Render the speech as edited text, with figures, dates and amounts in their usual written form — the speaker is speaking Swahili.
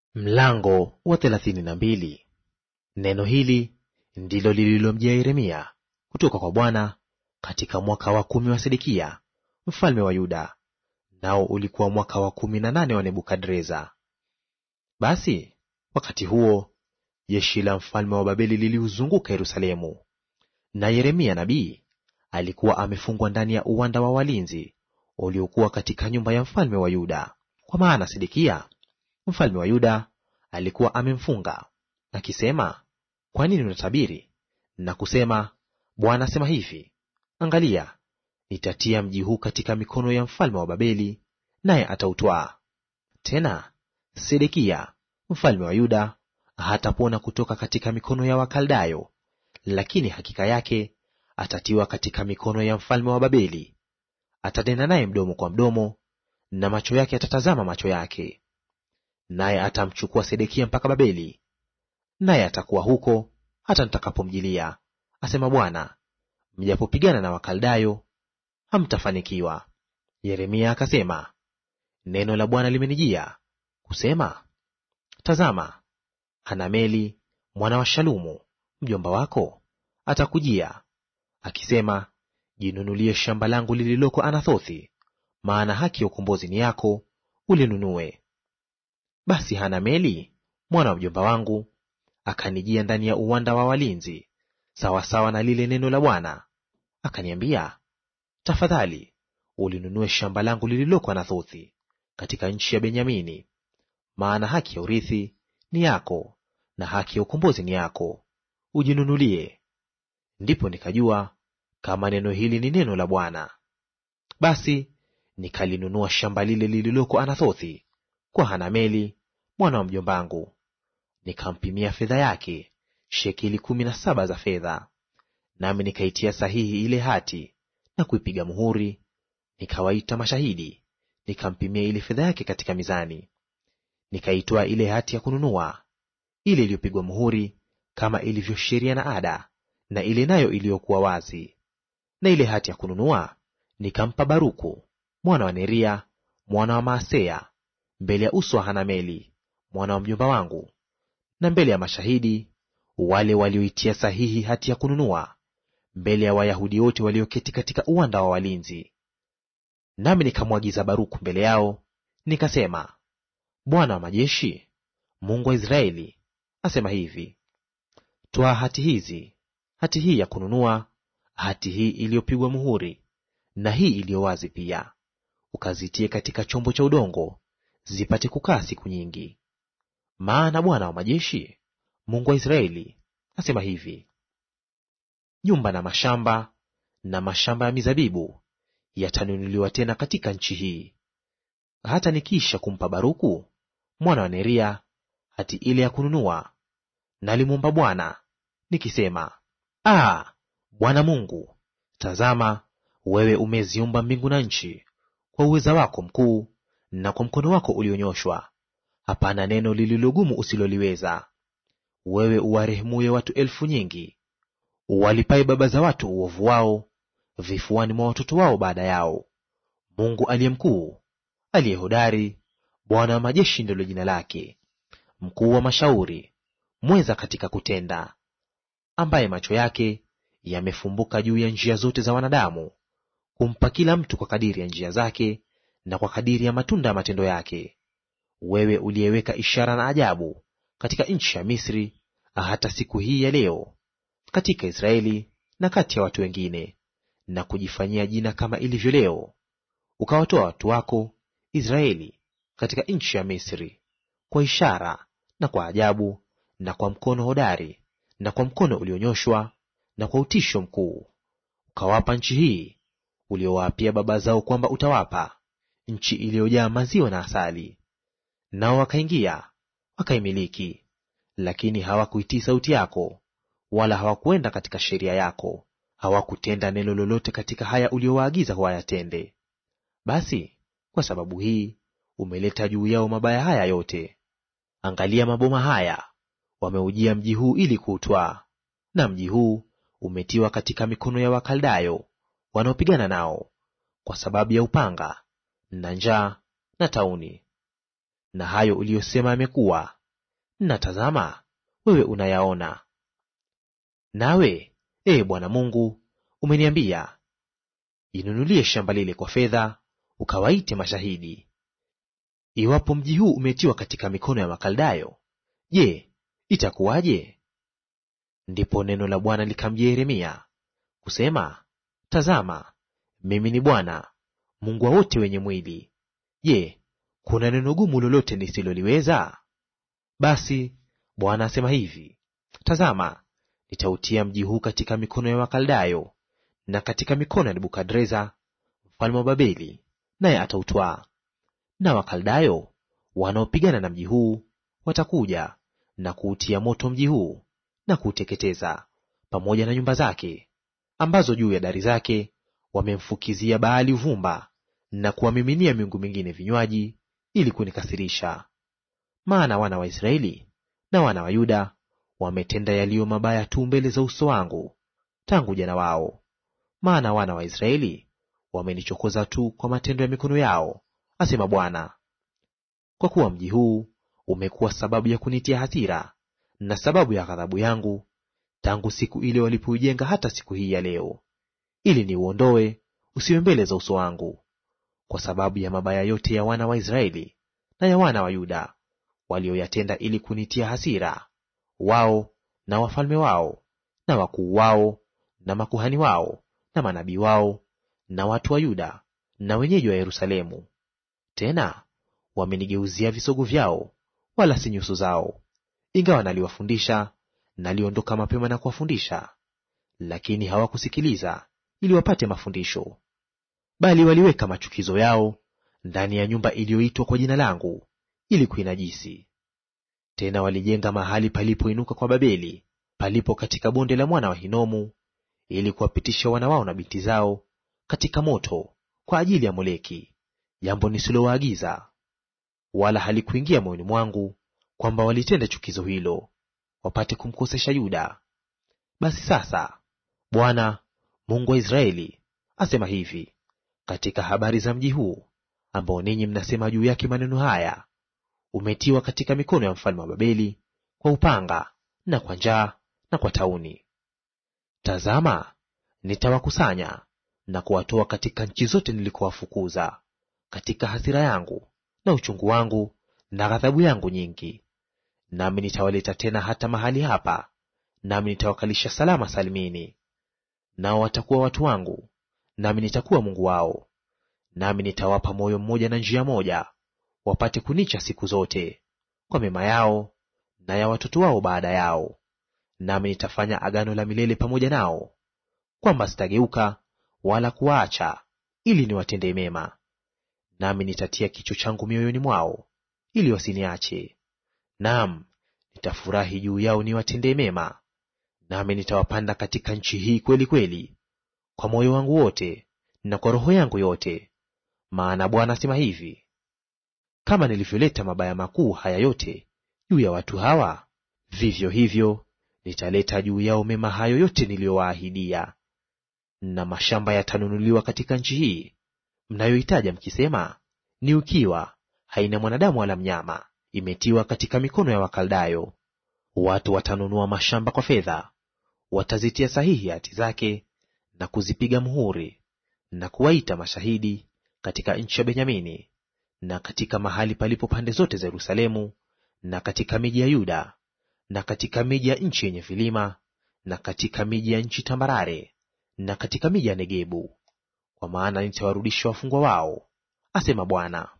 Mlango wa 32. Neno hili ndilo lililomjia Yeremia kutoka kwa Bwana katika mwaka wa 10 wa Sedekia mfalme wa Yuda, nao ulikuwa mwaka wa 18 wa Nebukadreza. Basi wakati huo jeshi la mfalme wa Babeli liliuzunguka Yerusalemu, na Yeremia nabii alikuwa amefungwa ndani ya uwanda wa walinzi uliokuwa katika nyumba ya mfalme wa Yuda, kwa maana Sedekia mfalme wa Yuda alikuwa amemfunga akisema, kwa nini unatabiri na kusema, Bwana asema hivi, angalia, nitatia mji huu katika mikono ya mfalme wa Babeli, naye atautwaa. Tena Sedekia mfalme wa Yuda hatapona kutoka katika mikono ya Wakaldayo, lakini hakika yake atatiwa katika mikono ya mfalme wa Babeli. Atanena naye mdomo kwa mdomo, na macho yake atatazama macho yake. Naye atamchukua Sedekia mpaka Babeli, naye atakuwa huko hata nitakapomjilia, asema Bwana. Mjapopigana na Wakaldayo hamtafanikiwa. Yeremia akasema, neno la Bwana limenijia kusema, tazama, Hanameli mwana wa Shalumu mjomba wako atakujia akisema, jinunulie shamba langu lililoko Anathothi, maana haki ya ukombozi ni yako, ulinunue. Basi Hanameli mwana wa mjomba wangu akanijia ndani ya uwanda wa walinzi, sawasawa na lile neno la Bwana, akaniambia, tafadhali ulinunue shamba langu lililoko Anathothi katika nchi ya Benyamini, maana haki ya urithi ni yako na haki ya ukombozi ni yako, ujinunulie. Ndipo nikajua kama neno hili ni neno la Bwana. Basi nikalinunua shamba lile lililoko Anathothi kwa Hanameli mwana wa mjombangu, nikampimia fedha yake shekeli 17 za fedha. Nami nikaitia sahihi ile hati na kuipiga muhuri, nikawaita mashahidi, nikampimia ile fedha yake katika mizani. Nikaitoa ile hati ya kununua, ile iliyopigwa muhuri, kama ilivyo sheria na ada, na ile nayo iliyokuwa wazi. Na ile hati ya kununua nikampa Baruku mwana wa Neria mwana wa Maaseya, mbele ya uso wa Hanameli mwana wa mjomba wangu, na mbele ya mashahidi wale walioitia sahihi hati ya kununua, mbele ya Wayahudi wote walioketi katika uwanda wa walinzi. Nami nikamwagiza Baruku mbele yao, nikasema, Bwana wa majeshi, Mungu wa Israeli, asema hivi, twaa hati hizi, hati hii ya kununua, hati hii iliyopigwa muhuri, na hii iliyo wazi pia, ukazitie katika chombo cha udongo, zipate kukaa siku nyingi. Maana Bwana wa majeshi, Mungu wa Israeli, asema hivi, nyumba na mashamba ya mizabibu yatanunuliwa tena katika nchi hii. Hata nikiisha kumpa Baruku mwana wa Neria hati ile ya kununua, nalimwomba Bwana nikisema, Bwana Mungu, tazama, wewe umeziumba mbingu na nchi kwa uweza wako mkuu na kwa mkono wako ulionyoshwa. Hapana neno lililogumu usiloliweza. Wewe uwarehemuye watu elfu nyingi, uwalipaye baba za watu uovu wao vifuani mwa watoto wao baada yao. Mungu aliye mkuu, aliye hodari, Bwana wa majeshi ndilo jina lake, mkuu wa mashauri, mweza katika kutenda, ambaye macho yake yamefumbuka juu ya njia zote za wanadamu, kumpa kila mtu kwa kadiri ya njia zake na kwa kadiri ya matunda ya matendo yake. Wewe uliyeweka ishara na ajabu katika nchi ya Misri, hata siku hii ya leo, katika Israeli na kati ya watu wengine, na kujifanyia jina kama ilivyo leo, ukawatoa watu wako Israeli katika nchi ya Misri, kwa ishara na kwa ajabu na kwa mkono hodari na kwa mkono ulionyoshwa na kwa utisho mkuu. Ukawapa nchi hii uliowaapia baba zao kwamba utawapa, nchi iliyojaa maziwa na asali. Nao wakaingia wakaimiliki, lakini hawakuitii sauti yako, wala hawakuenda katika sheria yako, hawakutenda neno lolote katika haya uliowaagiza wayatende. Basi kwa sababu hii umeleta juu yao mabaya haya yote. Angalia maboma haya, wameujia mji huu ili kuutwaa, na mji huu umetiwa katika mikono ya Wakaldayo wanaopigana nao, kwa sababu ya upanga na njaa na tauni. Na hayo uliyosema yamekuwa, na tazama, wewe unayaona. Nawe, ee Bwana Mungu, umeniambia, jinunulie shamba lile kwa fedha, ukawaite mashahidi. Iwapo mji huu umetiwa katika mikono ya Wakaldayo, je, itakuwaje? Ndipo neno la Bwana likamjia Yeremia kusema, tazama, mimi ni Bwana Mungu wa wote wenye mwili. Je, kuna neno gumu lolote nisiloliweza? Basi Bwana asema hivi, tazama, nitautia mji huu katika mikono ya Wakaldayo na katika mikono ya Nebukadreza mfalme wa Babeli, naye atautwaa. Na Wakaldayo wanaopigana na mji huu watakuja na kuutia moto mji huu na kuuteketeza, pamoja na nyumba zake, ambazo juu ya dari zake wamemfukizia Baali uvumba na kuwamiminia miungu mingine vinywaji, ili kunikasirisha. Maana wana wa Israeli na wana wa Yuda wametenda yaliyo mabaya tu mbele za uso wangu tangu ujana wao. Maana wana wa Israeli wamenichokoza tu kwa matendo ya mikono yao, asema Bwana. Kwa kuwa mji huu umekuwa sababu ya kunitia hasira na sababu ya ghadhabu yangu, tangu siku ile walipoijenga hata siku hii ya leo, ili niuondoe usiwe mbele za uso wangu, kwa sababu ya mabaya yote ya wana wa Israeli na ya wana wa Yuda walioyatenda ili kunitia hasira, wao na wafalme wao na wakuu wao na makuhani wao na manabii wao na watu wa Yuda na wenyeji wa Yerusalemu. Tena wamenigeuzia visogo vyao, wala si nyuso zao. Ingawa naliwafundisha, naliondoka mapema na kuwafundisha, lakini hawakusikiliza ili wapate mafundisho. Bali waliweka machukizo yao ndani ya nyumba iliyoitwa kwa jina langu, ili kuinajisi. Tena walijenga mahali palipoinuka kwa Babeli, palipo katika bonde la mwana wa Hinomu, ili kuwapitisha wana wao na binti zao katika moto kwa ajili ya Moleki, jambo nisilowaagiza. Wala halikuingia moyoni mwangu kwamba walitenda chukizo hilo, wapate kumkosesha Yuda. Basi sasa, Bwana Mungu wa Israeli asema hivi katika habari za mji huu, ambao ninyi mnasema juu yake maneno haya, umetiwa katika mikono ya mfalme wa Babeli kwa upanga na kwa njaa na kwa tauni. Tazama, nitawakusanya na kuwatoa katika nchi zote nilikowafukuza, katika hasira yangu na uchungu wangu na ghadhabu yangu nyingi. Nami nitawaleta tena hata mahali hapa, nami nitawakalisha salama salimini. Nao watakuwa watu wangu, nami nitakuwa Mungu wao. Nami nitawapa moyo mmoja na njia moja, wapate kunicha siku zote, kwa mema yao na ya watoto wao baada yao. Nami nitafanya agano la milele pamoja nao, kwamba sitageuka wala kuwaacha, ili niwatendee mema. Nami nitatia kicho changu mioyoni mwao, ili wasiniache. Naam, nitafurahi juu yao niwatendee mema. Nami nitawapanda katika nchi hii kweli kweli, kwa moyo wangu wote na kwa roho yangu yote. Maana Bwana asema hivi, kama nilivyoleta mabaya makuu haya yote juu ya watu hawa, vivyo hivyo nitaleta juu yao mema hayo yote niliyowaahidia. Na mashamba yatanunuliwa katika nchi hii mnayoitaja mkisema, ni ukiwa, haina mwanadamu wala mnyama, imetiwa katika mikono ya Wakaldayo. Watu watanunua mashamba kwa fedha, watazitia sahihi hati zake na kuzipiga muhuri, na kuwaita mashahidi katika nchi ya Benyamini, na katika mahali palipo pande zote za Yerusalemu, na katika miji ya Yuda, na katika miji ya nchi yenye vilima, na katika miji ya nchi tambarare, na katika miji ya Negebu. Kwa maana nitawarudisha wafungwa wao, asema Bwana.